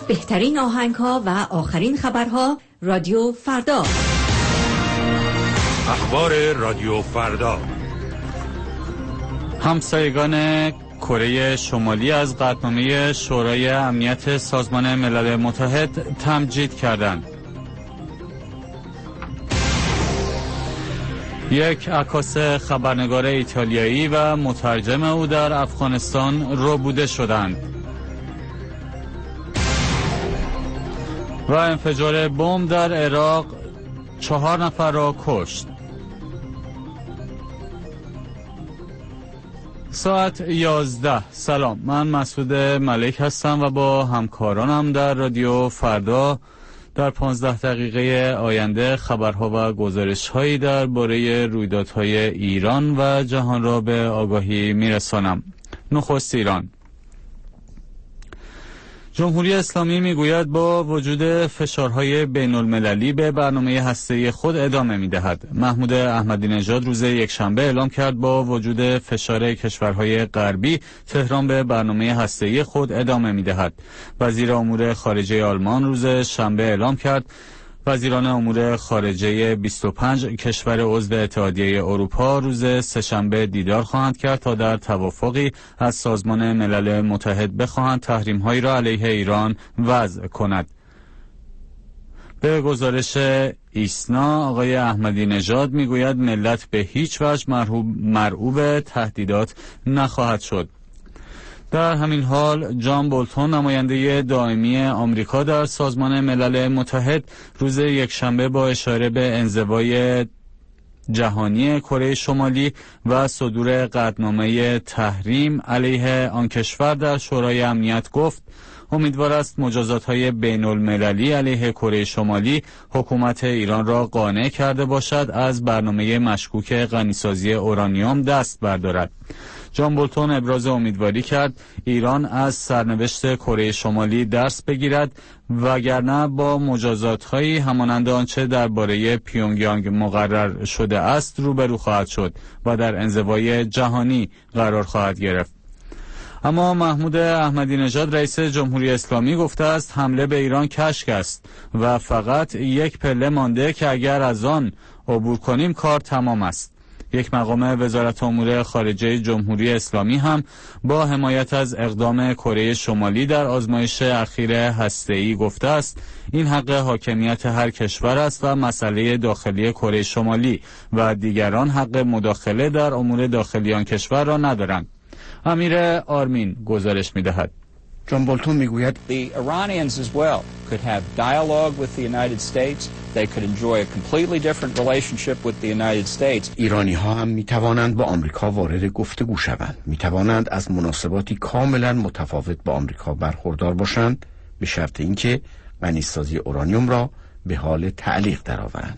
بهترین آهنگ‌ها و آخرین خبرها رادیو فردا. اخبار رادیو فردا. همسایگان کره شمالی از قطعنامه شورای امنیت سازمان ملل متحد تمجید کردند. یک عکاس خبرنگار ایتالیایی و مترجم او در افغانستان ربوده شدند. و انفجار بمب در عراق 4 نفر را کشت. ساعت 11. سلام، من مسعود ملک هستم و با همکارانم در رادیو فردا در 15 دقیقه آینده خبرها و گزارش‌هایی درباره رویدادهای ایران و جهان را به آگاهی می‌رسانم. نخست ایران. جمهوری اسلامی میگوید با وجود فشارهای بین المللی به برنامه هسته‌ای خود ادامه میدهد. محمود احمدی نژاد روز یکشنبه اعلام کرد با وجود فشار کشورهای غربی تهران به برنامه هسته‌ای خود ادامه میدهد. وزیر امور خارجه آلمان روز شنبه اعلام کرد وزیران امور خارجه 25 کشور عضو اتحادیه اروپا روز سه‌شنبه دیدار خواهند کرد تا در توافقی از سازمان ملل متحد بخواهند تحریم‌هایی را علیه ایران وضع کند. به گزارش ایسنا آقای احمدی نژاد میگوید ملت به هیچ وجه مرعوب تهدیدات نخواهد شد. در همین حال جان بولتون نماینده دائمی آمریکا در سازمان ملل متحد روز یکشنبه با اشاره به انزوای جهانی کره شمالی و صدور قطعنامه تحریم علیه آن کشور در شورای امنیت گفت امیدوار است مجازات‌های بین المللی علیه کره شمالی حکومت ایران را قانع کرده باشد از برنامه مشکوک غنیسازی اورانیوم دست بردارد. جان بولتون ابراز امیدواری کرد ایران از سرنوشت کره شمالی درس بگیرد وگرنه با مجازات‌هایی همانند آنچه درباره پیونگیانگ مقرر شده است روبرو خواهد شد و در انزوای جهانی قرار خواهد گرفت. اما محمود احمدی نژاد رئیس جمهوری اسلامی گفته است حمله به ایران کشک است و فقط یک پله مانده که اگر از آن عبور کنیم کار تمام است. یک مقام وزارت امور خارجه جمهوری اسلامی هم با حمایت از اقدام کره شمالی در آزمایش اخیر هسته‌ای گفته است این حق حاکمیت هر کشور است و مسئله داخلی کره شمالی و دیگران حق مداخله در امور داخلی آن کشور را ندارند. امیر آرمین گزارش می‌دهد. جان بولتون میگوید The Iranians as well could have dialogue with the United States. They could enjoy a completely different relationship with the United States. ایرانی ها هم میتوانند با آمریکا وارد گفتگو شوند. میتوانند از مناسباتی کاملا متفاوت با آمریکا برخوردار باشند به شرط اینکه غنیسازی اورانیوم را به حال تعلیق درآورند.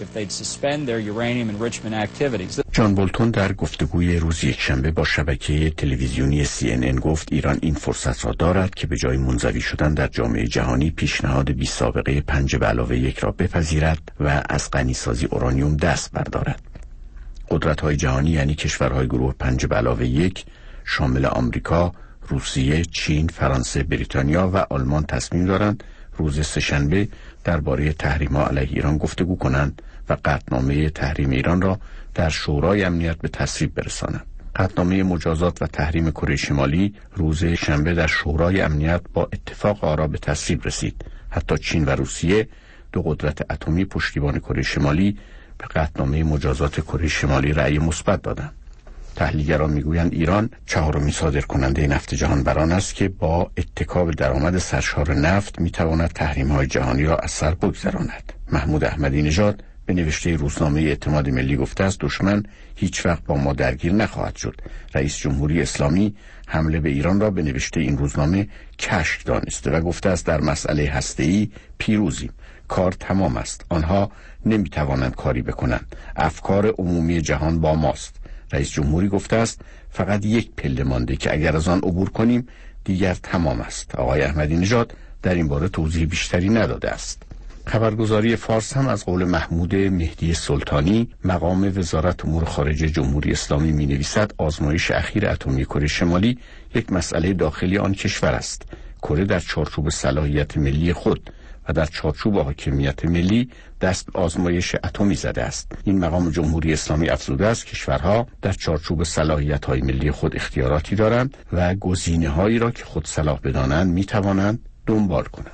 جان بولتون در گفتگوی روز یکشنبه با شبکه تلویزیونی CNN گفت ایران این فرصت را دارد که به جای منزوی شدن در جامعه جهانی پیشنهاد بی سابقه 5+1 را بپذیرد و از غنیسازی اورانیوم دست بردارد. قدرت‌های جهانی یعنی کشورهای گروه 5+1 شامل آمریکا، روسیه، چین، فرانسه، بریتانیا و آلمان تصمیم دارند روز سه‌شنبه درباره تحریم‌ها علیه ایران گفتگو کنند و قطعنامه تحریم ایران را در شورای امنیت به تصویب برسانند. قطعنامه مجازات و تحریم کره شمالی روز شنبه در شورای امنیت با اتفاق آرا به تصویب رسید. حتی چین و روسیه دو قدرت اتمی پشتیبان کره شمالی به قطعنامه مجازات کره شمالی رأی مثبت دادند. تحلیلگران میگویند ایران چهارمین صادرکننده نفت جهان بران است که با اتکا به درآمد سرشار نفت میتواند تحریم‌های جهانی را از سر بگذراند. محمود احمدی نژاد به نوشته روزنامه اعتماد ملی گفته است دشمن هیچ وقت با ما درگیر نخواهد شد. رئیس جمهوری اسلامی حمله به ایران را به نوشته این روزنامه کشک دانسته و گفته است در مسئله هسته‌ای پیروزیم. کار تمام است. آنها نمیتوانند کاری بکنند. افکار عمومی جهان با ماست. رئیس جمهوری گفته است فقط یک پله مانده که اگر از آن عبور کنیم دیگر تمام است. آقای احمدی نژاد در این باره توضیح بیشتری نداده است. خبرگزاری فارس هم از قول محمود مهدی سلطانی مقام وزارت امور خارجه جمهوری اسلامی می نویسد آزمایش اخیر اتمی کره شمالی یک مسئله داخلی آن کشور است. کره در چارچوب صلاحیت ملی خود و در چارچوب حاکمیت ملی دست به آزمایش اتمی زده است. این مقام جمهوری اسلامی افزوده است کشورها در چارچوب صلاحیت‌های ملی خود اختیاراتی دارند و گزینه‌هایی را که خود صلاح بدانند می‌توانند دنبال کنند.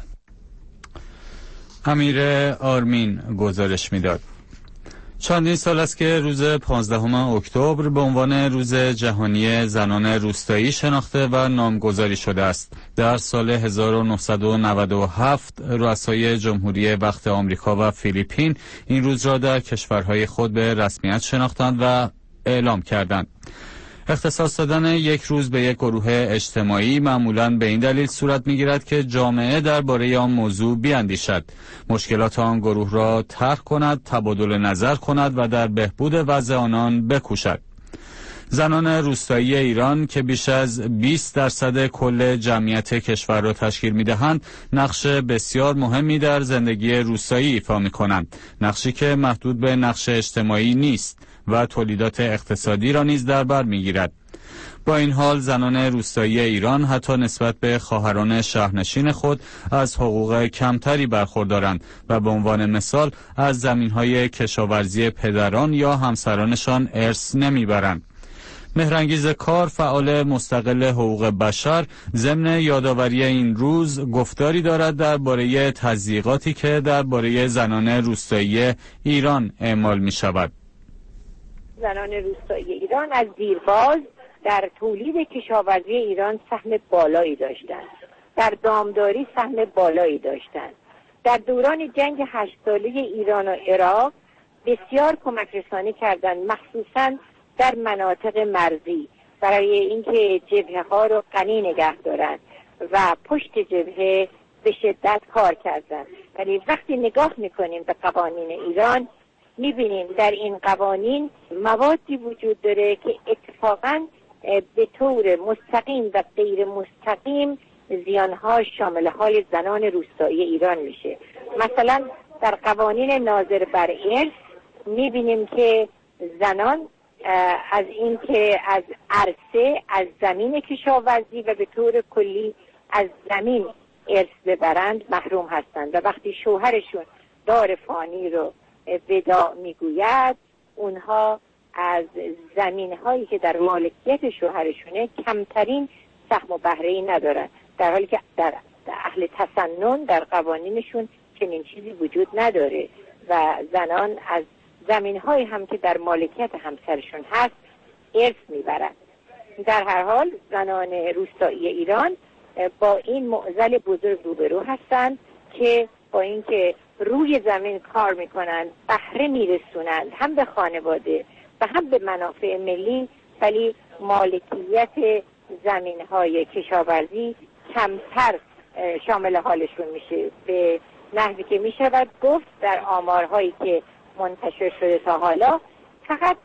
امیر آرمین گزارش می‌داد. چندین سال است که روز 15 اکتبر به عنوان روز جهانی زنان روستایی شناخته و نامگذاری شده است. در سال 1997 رؤسای جمهوری وقت آمریکا و فیلیپین این روز را در کشورهای خود به رسمیت شناختند و اعلام کردند. اختصاص دادن یک روز به یک گروه اجتماعی معمولاً به این دلیل صورت می‌گیرد که جامعه درباره آن موضوع بیاندیشد، مشکلات آن گروه را طرح کند، تبادل نظر کند و در بهبود وضع آنان بکوشد. زنان روستایی ایران که بیش از 20% کل جمعیت کشور را تشکیل می‌دهند، نقش بسیار مهمی در زندگی روستایی ایفا می‌کنند، نقشی که محدود به نقش اجتماعی نیست و تولیدات اقتصادی را نیز در بر می‌گیرد. با این حال زنان روستایی ایران حتی نسبت به خواهران شهرنشین خود از حقوق کمتری برخوردارند و به عنوان مثال از زمین‌های کشاورزی پدران یا همسرانشان ارث نمیبرند. مهرانگیز کار، فعال مستقل حقوق بشر، ضمن یادآوری این روز گفتاری دارد درباره تضییقاتی که درباره زنان روستایی ایران اعمال می شود. زنان روستایی ایران از دیرباز در تولید کشاورزی ایران سهم بالایی داشتند، در دامداری سهم بالایی داشتند. در دوران جنگ 8 ساله ایران و عراق بسیار کمک رسانی کردند، مخصوصاً در مناطق مرزی، برای اینکه جبهه ها رو غنی نگه دارند و پشت جبهه به شدت کار کردند. ولی وقتی نگاه میکنیم به قوانین ایران میبینیم در این قوانین موادی وجود داره که اتفاقاً به طور مستقیم و غیر مستقیم زیانها شامل حال زنان روستایی ایران میشه. مثلا در قوانین ناظر بر ارث میبینیم که زنان از این که از عرصه، از زمین کشاورزی و به طور کلی از زمین ارث ببرند محروم هستند و وقتی شوهرشون دار فانی رو وداع میگوید اونها از زمین‌هایی که در مالکیت شوهرشونه کمترین سهم و بهره‌ای ندارن، در حالی که در اهل تسنن در قوانینشون چنین چیزی وجود نداره و زنان از زمین‌هایی هم که در مالکیت همسرشون هست ارث میبرند. در هر حال زنان روستایی ایران با این معضل بزرگ روبرو هستند که با اینکه روی زمین کار میکنند، بهره میرسونند هم به خانواده و هم به منافع ملی، ولی مالکیت زمین‌های کشاورزی کمتر شامل حالشون میشه، به نحوی که میشود گفت در آمارهایی که منتشر شده تا حالا فقط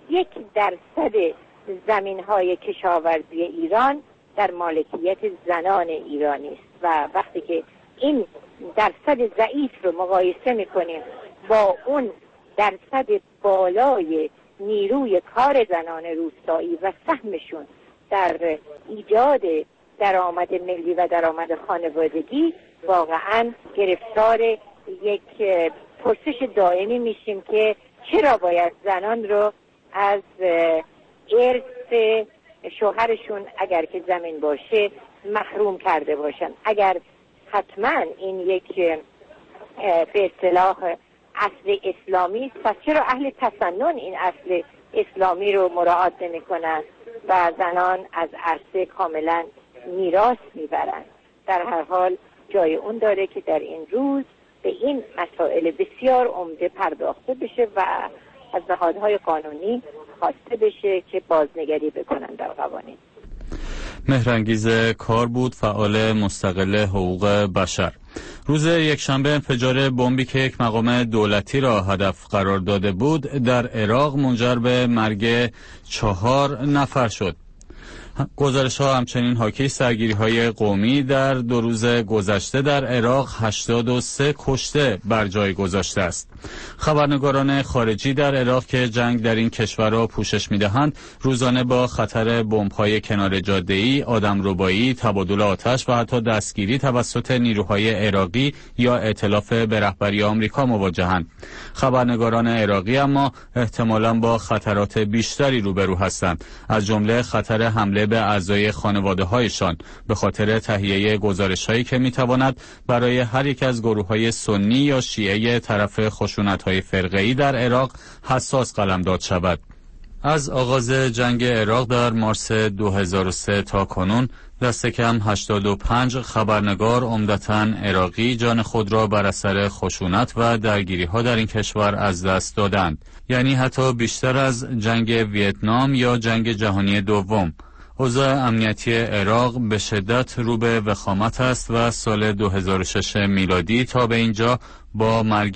1% زمین‌های کشاورزی ایران در مالکیت زنان ایرانی است و وقتی که این درصد ضعیف رو مقایسه میکنیم با اون درصد بالای نیروی کار زنان روستایی و سهمشون در ایجاد درآمد ملی و درآمد خانوادگی، واقعا گرفتار یک پرسش دائمی میشیم که چرا باید زنان رو از ارث شوهرشون اگر که زمین باشه محروم کرده باشن. اگر حتما این یک به اصطلاح اصل اسلامی است، پس چرا اهل تسنن این اصل اسلامی رو مراعات نمی کنن و زنان از عرصه کاملا میراث میبرن؟ در هر حال جای اون داره که در این روز به این مسائل بسیار عمده پرداخته بشه و از نهادهای قانونی خواسته بشه که بازنگری بکنن در قوانین. مهرانگیز کار بود، فعال مستقل حقوق بشر. روز یکشنبه انفجار بمبی که یک مقام دولتی را هدف قرار داده بود در عراق منجر به مرگ 4 نفر شد. گزارش‌ها همچنین حاکی سرگیری‌های قومی در 2 روز گذشته در عراق 83 کشته بر جای گذاشته است. خبرنگاران خارجی در عراق که جنگ در این کشور را پوشش می‌دهند، روزانه با خطر بمب‌های کنار جاده‌ای، آدمربایی، تبادل آتش و حتی دستگیری توسط نیروهای عراقی یا ائتلاف به رهبری آمریکا مواجهند. خبرنگاران عراقی اما احتمالاً با خطرات بیشتری روبرو هستند، از جمله خطر حمله به اعضای خانواده‌هایشان به خاطر تهیه گزارش‌هایی که می‌تواند برای هر یک از گروه‌های سنی یا شیعه طرف خشونت‌های فرقه‌ای در عراق حساس قلمداد شود. از آغاز جنگ عراق در مارس 2003 تا کنون دست کم 85 خبرنگار عمدتاً عراقی جان خود را بر اثر خشونت و درگیری‌ها در این کشور از دست دادند، یعنی حتی بیشتر از جنگ ویتنام یا جنگ جهانی دوم. اوضاع امنیتی عراق به شدت رو به وخامت است و سال 2006 میلادی تا به اینجا با مرگ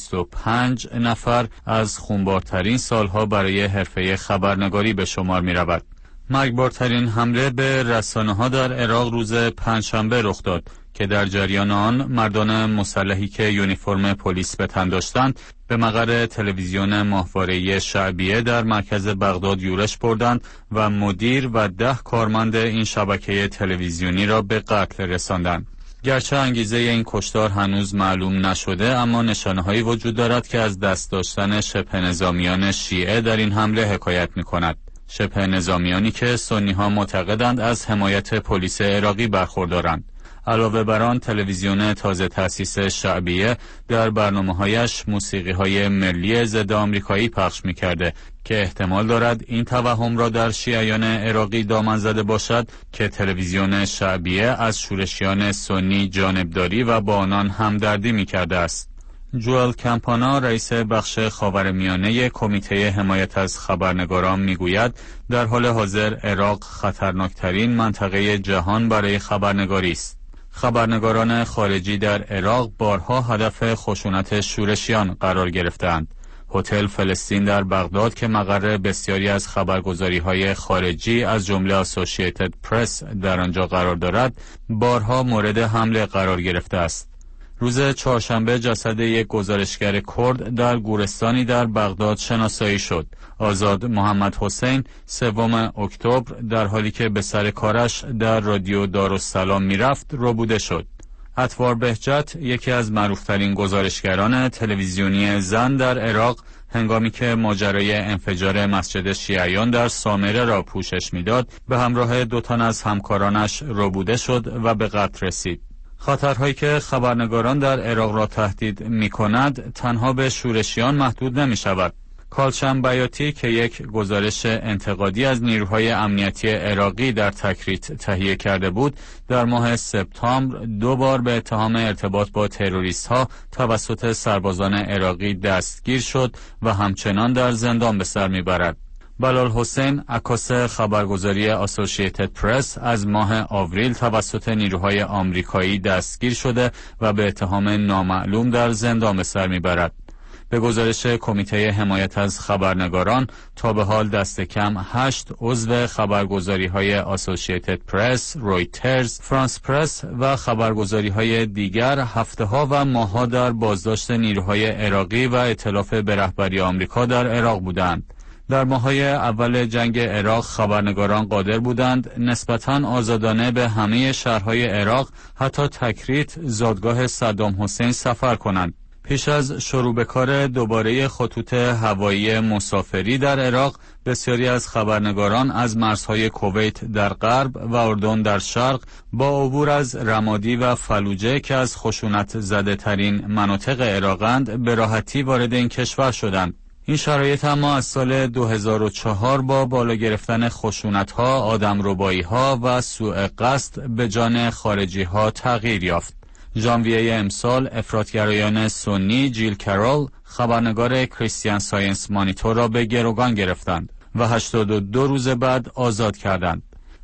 25 نفر از خونبارترین سالها برای حرفه خبرنگاری به شمار می رود. مرگبارترین حمله به رسانه‌ها در عراق روز پنجشنبه رخ داد که در جریان آن مردان مسلحی که یونیفرم پلیس به تن داشتند به مقر تلویزیون ماهواره‌ای شعبیه در مرکز بغداد یورش بردند و مدیر و 10 کارمند این شبکه تلویزیونی را به قتل رساندند. گرچه انگیزه این کشتار هنوز معلوم نشده، اما نشانه‌هایی وجود دارد که از دست داشتن شبه نظامیان شیعه در این حمله حکایت می‌کند. شبه نظامیانی که سنی‌ها معتقدند از حمایت پلیس عراقی برخوردارند. علاوه بر آن تلویزیون تازه تأسیس شعبیه در برنامه‌هایش موسیقی‌های ملی ضد آمریکایی پخش می‌کرده که احتمال دارد این توهم را در شیعیان عراقی دامن زده باشد که تلویزیون شعبیه از شورشیان سنی جانبداری و با آنان همدردی می‌کرده است. جوئل کمپانا رئیس بخش خاورمیانه کمیته حمایت از خبرنگاران میگوید در حال حاضر عراق خطرناکترین منطقه جهان برای خبرنگاری است. خبرنگاران خارجی در عراق بارها هدف خشونت شورشیان قرار گرفتند. هتل فلسطین در بغداد که مقر بسیاری از خبرگزاری‌های خارجی از جمله اسوسییتد پرس در آنجا قرار دارد، بارها مورد حمله قرار گرفته است. روز چهارشنبه جسد یک گزارشگر کرد در گورستانی در بغداد شناسایی شد. آزاد محمد حسین 3 اکتبر در حالی که به سر کارش در رادیو دارالسلام میرفت ربوده شد. اطوار بهجت یکی از معروفترین گزارشگران تلویزیونی زن در عراق هنگامی که ماجرای انفجار مسجد شیعیان در سامره را پوشش میداد به همراه 2 تن از همکارانش ربوده شد و به قتل رسید. خطرهایی که خبرنگاران در عراق را تهدید می کند تنها به شورشیان محدود نمی شود. کالچم بیاتی که یک گزارش انتقادی از نیروهای امنیتی عراقی در تکریت تهیه کرده بود، در ماه سپتامبر 2 بار به اتهام ارتباط با تروریست ها توسط سربازان عراقی دستگیر شد و همچنان در زندان به سر می برد. بلال حسین عکاس خبرگزاری اسوسییتد پرس از ماه آوریل توسط نیروهای آمریکایی دستگیر شده و به اتهام نامعلوم در زندان به سر میبرد. به گزارش کمیته حمایت از خبرنگاران تا به حال دست کم 8 عضو خبرگزاری‌های اسوسییتد پرس، رویترز، فرانس پرس و خبرگزاری‌های دیگر هفته‌ها و ماه‌ها در بازداشت نیروهای عراقی و ائتلاف به رهبری آمریکا در عراق بودند. در ماه‌های اول جنگ عراق خبرنگاران قادر بودند نسبتاً آزادانه به همه شهرهای عراق حتی تکریت زادگاه صدام حسین سفر کنند. پیش از شروع به کار دوباره خطوط هوایی مسافری در عراق، بسیاری از خبرنگاران از مرزهای کویت در غرب و اردن در شرق با عبور از رمادی و فلوجه که از خشونت زده ترین مناطق عراقند به راحتی وارد این کشور شدند. این شرایط اما از سال 2004 با بالا گرفتن خشونت‌ها، آدمربایی‌ها و سوء قصد به جان خارجی‌ها تغییر یافت. ژانویه امسال افراطگرایان سنی جیل کرول خبرنگار کریستیان ساینس مانیتور را به گروگان گرفتند و 82 روز بعد آزاد کردند.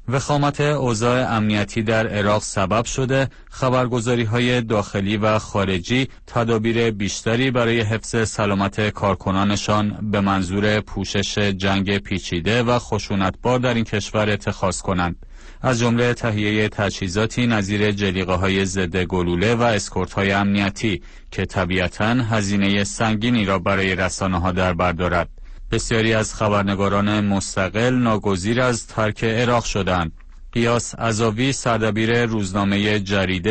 وخامت اوضاع امنیتی در عراق سبب شده خبرگزاری‌های داخلی و خارجی تدابیر بیشتری برای حفظ سلامت کارکنانشان به منظور پوشش جنگ پیچیده و خشونتبار در این کشور اتخاذ کنند، از جمله تهیه تجهیزاتی نظیر جلیقه‌های ضد گلوله و اسکورت‌های امنیتی که طبیعتاً هزینه سنگینی را برای رسانه‌ها در بر دارد. بسیاری از خبرنگاران مستقل ناگزیر از ترک عراق شدند. قیاس عزاوی، سردبیر روزنامه جریده